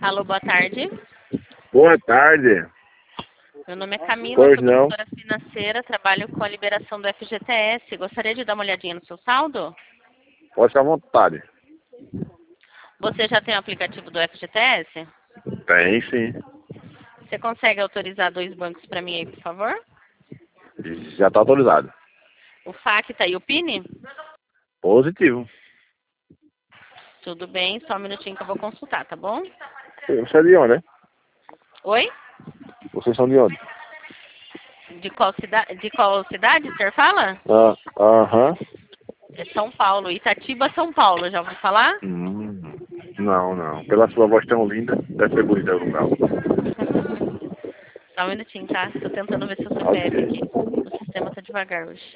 Alô, boa tarde. Boa tarde. Meu nome é Camila, Pois sou não. consultora financeira, trabalho com a liberação do FGTS. Gostaria de dar uma olhadinha no seu saldo? Pode ficar à vontade. Você já tem o aplicativo do FGTS? Tem sim. Você consegue autorizar 2 bancos para mim aí, por favor? Já está autorizado. O FACTA e o PIN? Positivo. Tudo bem, só um minutinho que eu vou consultar, tá bom? Você é de onde, né? Oi? Vocês são de onde? De qual cidade o senhor fala? Aham. É São Paulo, Itatiba, São Paulo, já ouviu falar? Não. Pela sua voz tão linda, deve ser bonita o lugar. Só um minutinho, tá? Tô tentando ver seu CPF aqui. O sistema tá devagar hoje.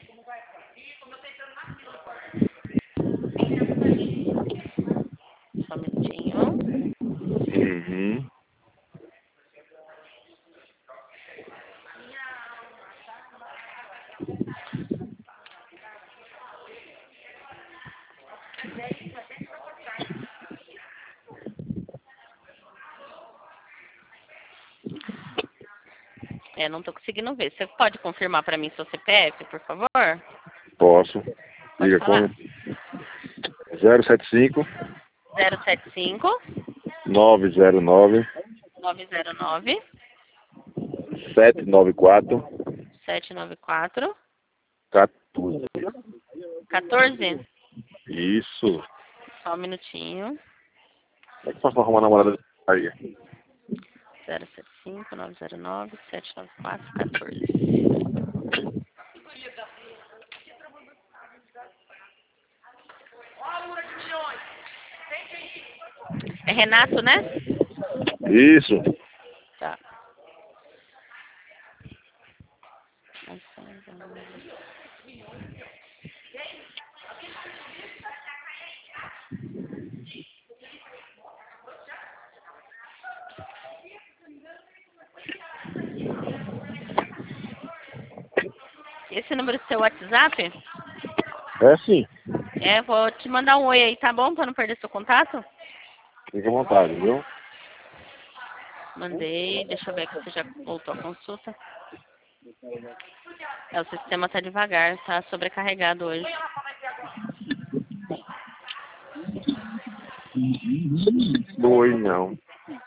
Só um minutinho. Uhum. Não tô conseguindo ver. Você pode confirmar para mim seu CPF, por favor? Posso. Pode Diga falar. como? 075 075 909 909 794 794 14. 14. Isso. Só um minutinho. Como é que posso arrumar uma namorada aí? 075 909 794 14. É Renato, né? Isso. Tá. Esse número é seu WhatsApp? É sim. Vou te mandar um oi aí, tá bom? Pra não perder seu contato? Fique à vontade, viu? Mandei. Deixa eu ver que você já voltou a consulta. O sistema tá devagar, tá sobrecarregado hoje. Oi, não.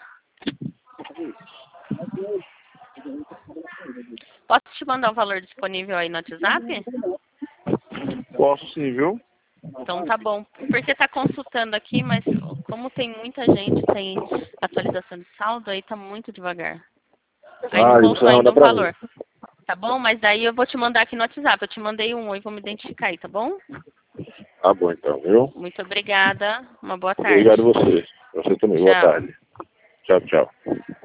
Posso te mandar o valor disponível aí no WhatsApp? Posso sim, viu? Então tá bom. Porque tá consultando aqui, mas como tem muita gente, tem atualização de saldo, aí tá muito devagar. Aí não Ah, e você voltou vai ainda mandar o pra mim. valor. Tá bom? Mas daí eu vou te mandar aqui no WhatsApp. Eu te mandei um oi, vou me identificar aí, tá bom? Tá bom então, viu? Muito obrigada. Uma boa tarde. Obrigado a você. Você também. Boa Tchau. tarde. Tchau, tchau.